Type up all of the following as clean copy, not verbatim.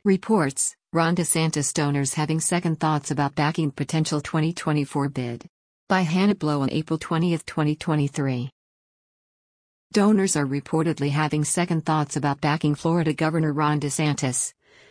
Reports, Ron DeSantis donors having second thoughts about backing potential 2024 bid. By Hannah Blow on April 20, 2023. Donors are reportedly having second thoughts about backing Florida Governor Ron DeSantis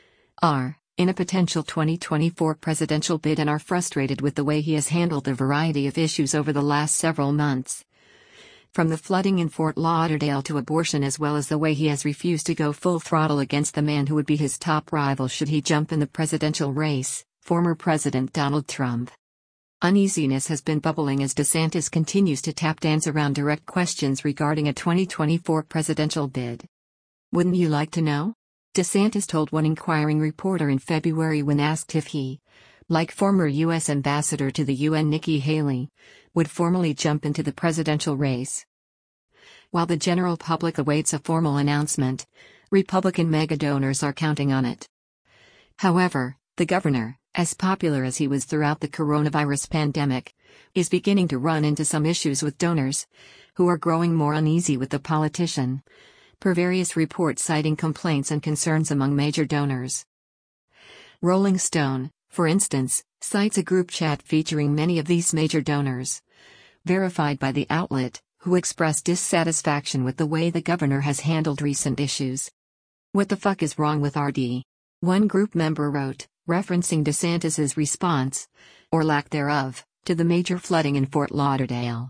in a potential 2024 presidential bid and are frustrated with the way he has handled a variety of issues over the last several months. From the flooding in Fort Lauderdale to abortion, as well as the way he has refused to go full throttle against the man who would be his top rival should he jump in the presidential race, former President Donald Trump. Uneasiness has been bubbling as DeSantis continues to tap dance around direct questions regarding a 2024 presidential bid. Wouldn't you like to know? DeSantis told one inquiring reporter in February when asked if he, like former U.S. Ambassador to the UN Nikki Haley, would formally jump into the presidential race. While the general public awaits a formal announcement, Republican mega-donors are counting on it. However, the governor, as popular as he was throughout the coronavirus pandemic, is beginning to run into some issues with donors, who are growing more uneasy with the politician, per various reports citing complaints and concerns among major donors. Rolling Stone, for instance, cites a group chat featuring many of these major donors, verified by the outlet, who expressed dissatisfaction with the way the governor has handled recent issues. "What the fuck is wrong with RD?" one group member wrote, referencing DeSantis's response, or lack thereof, to the major flooding in Fort Lauderdale.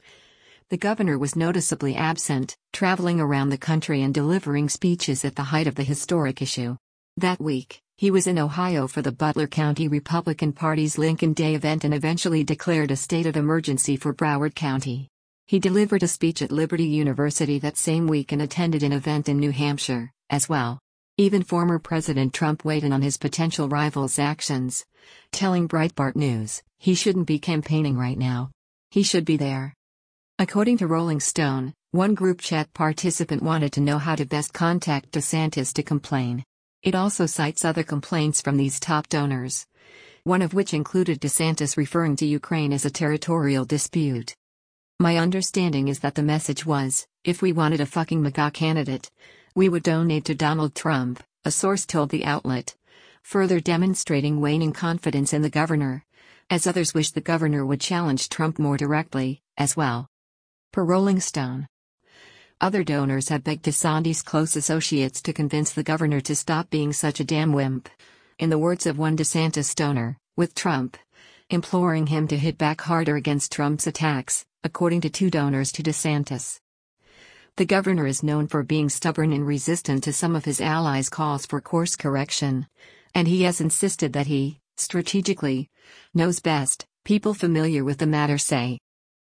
The governor was noticeably absent, traveling around the country and delivering speeches at the height of the historic issue. That week, he was in Ohio for the Butler County Republican Party's Lincoln Day event and eventually declared a state of emergency for Broward County. He delivered a speech at Liberty University that same week and attended an event in New Hampshire, as well. Even former President Trump weighed in on his potential rival's actions, telling Breitbart News, "He shouldn't be campaigning right now. He should be there." According to Rolling Stone, one group chat participant wanted to know how to best contact DeSantis to complain. It also cites other complaints from these top donors, one of which included DeSantis referring to Ukraine as a territorial dispute. "My understanding is that the message was, if we wanted a fucking MAGA candidate, we would donate to Donald Trump," a source told the outlet, further demonstrating waning confidence in the governor, as others wish the governor would challenge Trump more directly, as well. Per Rolling Stone, other donors have begged DeSantis' close associates to convince the governor to stop being such a damn wimp. In the words of one DeSantis donor, with Trump, imploring him to hit back harder against Trump's attacks, according to two donors to DeSantis. The governor is known for being stubborn and resistant to some of his allies' calls for course correction, and he has insisted that he, strategically, knows best, people familiar with the matter say.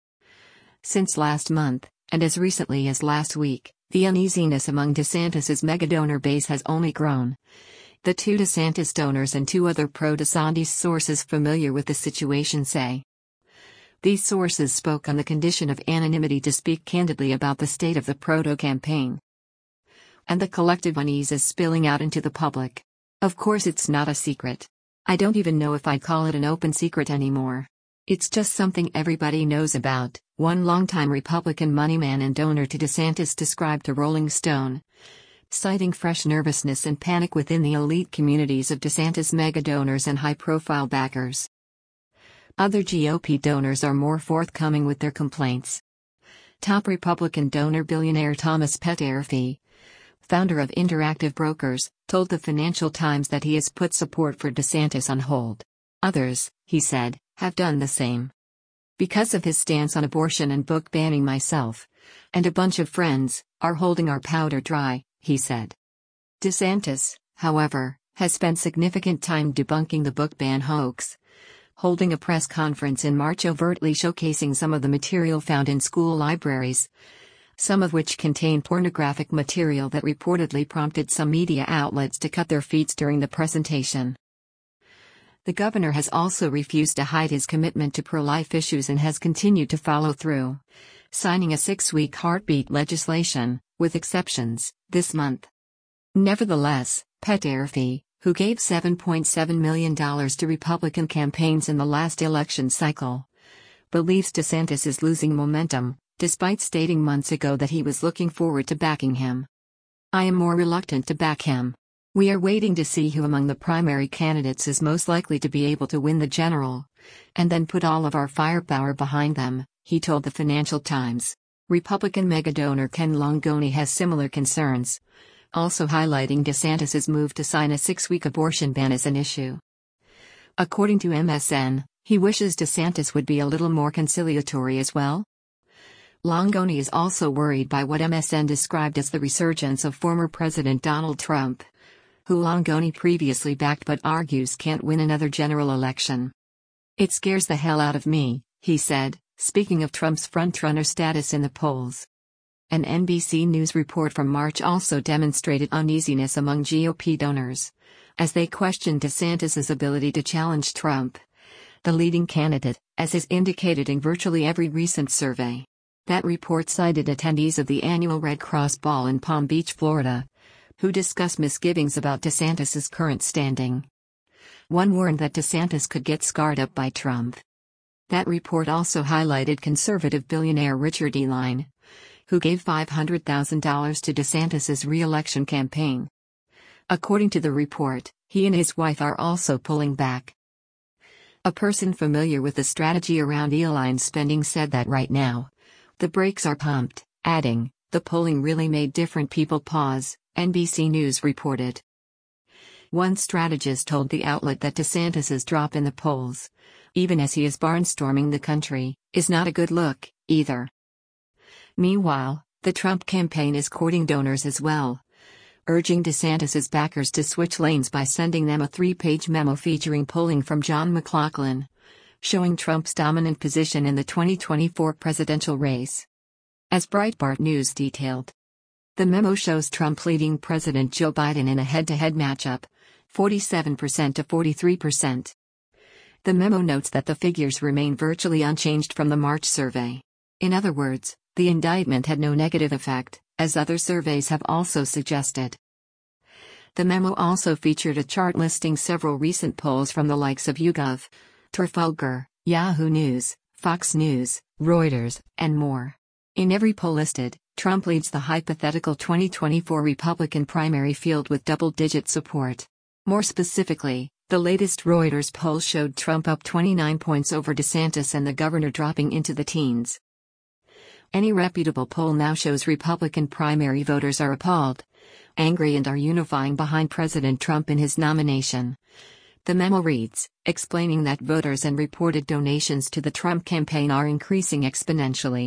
Since last month, and as recently as last week, the uneasiness among DeSantis' megadonor base has only grown. The two DeSantis donors and two other pro-DeSantis sources familiar with the situation say. These sources spoke on the condition of anonymity to speak candidly about the state of the proto-campaign. And the collective unease is spilling out into the public. Of course it's not a secret. I don't even know if I'd call it an open secret anymore. It's just something everybody knows about, one longtime Republican moneyman and donor to DeSantis described to Rolling Stone, citing fresh nervousness and panic within the elite communities of DeSantis mega-donors and high-profile backers. Other GOP donors are more forthcoming with their complaints. Top Republican donor billionaire Thomas Peterffy, founder of Interactive Brokers, told the Financial Times that he has put support for DeSantis on hold. Others, he said, have done the same. Because of his stance on abortion and book banning myself, and a bunch of friends, are holding our powder dry, he said. DeSantis, however, has spent significant time debunking the book ban hoax, holding a press conference in March overtly showcasing some of the material found in school libraries, some of which contain pornographic material that reportedly prompted some media outlets to cut their feeds during the presentation. The governor has also refused to hide his commitment to pro-life issues and has continued to follow through, signing a 6-week heartbeat legislation, with exceptions, this month. Nevertheless, Peterffy, who gave $7.7 million to Republican campaigns in the last election cycle, believes DeSantis is losing momentum, despite stating months ago that he was looking forward to backing him. "I am more reluctant to back him. We are waiting to see who among the primary candidates is most likely to be able to win the general, and then put all of our firepower behind them, he told the Financial Times. Republican mega-donor Ken Langone has similar concerns, also highlighting DeSantis's move to sign a 6-week abortion ban as an issue. According to MSN, he wishes DeSantis would be a little more conciliatory as well. Langone is also worried by what MSN described as the resurgence of former President Donald Trump, who Langone previously backed but argues can't win another general election. "It scares the hell out of me," he said, speaking of Trump's frontrunner status in the polls. An NBC News report from March also demonstrated uneasiness among GOP donors, as they questioned DeSantis's ability to challenge Trump, the leading candidate, as is indicated in virtually every recent survey. That report cited attendees of the annual Red Cross Ball in Palm Beach, Florida, who discussed misgivings about DeSantis's current standing. One warned that DeSantis could get scarred up by Trump. That report also highlighted conservative billionaire Richard Elyne, who gave $500,000 to DeSantis's re-election campaign. According to the report, he and his wife are also pulling back. A person familiar with the strategy around Elyne's spending said that right now, the brakes are pumped, adding, "The polling really made different people pause," NBC News reported. One strategist told the outlet that DeSantis's drop in the polls, even as he is barnstorming the country, is not a good look, either. Meanwhile, the Trump campaign is courting donors as well, urging DeSantis's backers to switch lanes by sending them a 3-page memo featuring polling from John McLaughlin, showing Trump's dominant position in the 2024 presidential race. As Breitbart News detailed, the memo shows Trump leading President Joe Biden in a head-to-head matchup, 47% to 43%. The memo notes that the figures remain virtually unchanged from the March survey. In other words, the indictment had no negative effect, as other surveys have also suggested. The memo also featured a chart listing several recent polls from the likes of YouGov, Trafalgar, Yahoo News, Fox News, Reuters, and more. In every poll listed, Trump leads the hypothetical 2024 Republican primary field with double-digit support. More specifically, the latest Reuters poll showed Trump up 29 points over DeSantis and the governor dropping into the teens. Any reputable poll now shows Republican primary voters are appalled, angry, and are unifying behind President Trump in his nomination. The memo reads, explaining that voters and reported donations to the Trump campaign are increasing exponentially.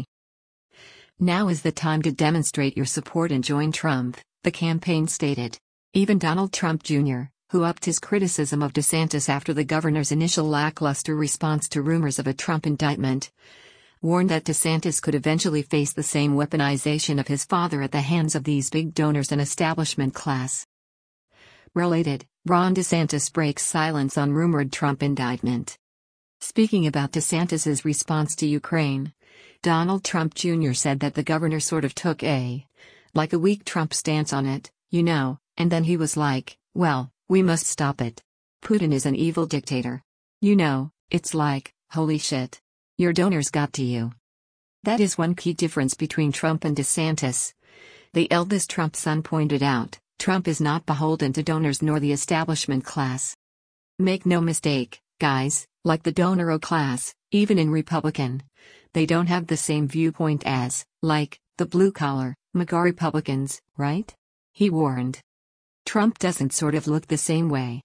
"Now is the time to demonstrate your support and join Trump," the campaign stated. Even Donald Trump Jr., who upped his criticism of DeSantis after the governor's initial lackluster response to rumors of a Trump indictment, warned that DeSantis could eventually face the same weaponization of his father at the hands of these big donors and establishment class. Related, Ron DeSantis breaks silence on rumored Trump indictment. Speaking about DeSantis's response to Ukraine, Donald Trump Jr. said that the governor sort of took a weak Trump stance on it, and then he was like, "Well, we must stop it. Putin is an evil dictator. It's like, holy shit. Your donors got to you." That is one key difference between Trump and DeSantis. The eldest Trump son pointed out, Trump is not beholden to donors nor the establishment class. Make no mistake, guys, like the donor class, even in Republican, they don't have the same viewpoint as, the blue-collar, MAGA Republicans, right? He warned. Trump doesn't sort of look the same way.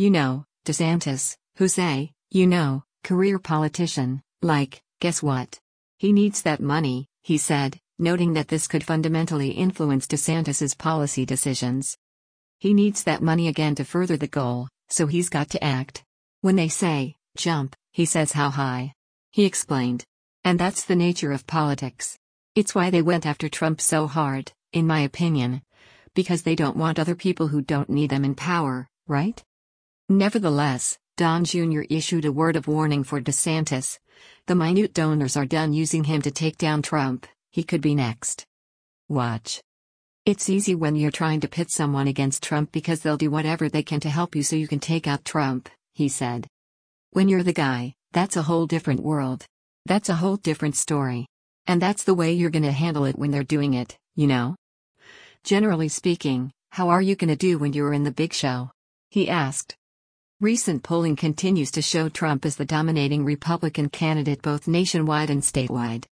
DeSantis, who's a, career politician, guess what? He needs that money, he said, noting that this could fundamentally influence DeSantis's policy decisions. He needs that money again to further the goal, so he's got to act. When they say, jump, he says how high. He explained. And that's the nature of politics. It's why they went after Trump so hard, in my opinion. Because they don't want other people who don't need them in power, right? Nevertheless, Don Jr. issued a word of warning for DeSantis. The minute donors are done using him to take down Trump, he could be next. Watch. It's easy when you're trying to pit someone against Trump because they'll do whatever they can to help you so you can take out Trump, he said. When you're the guy, that's a whole different world. That's a whole different story. And that's the way you're gonna handle it when they're doing it, Generally speaking, How are you gonna do when you're in the big show? He asked. Recent polling continues to show Trump as the dominating Republican candidate both nationwide and statewide.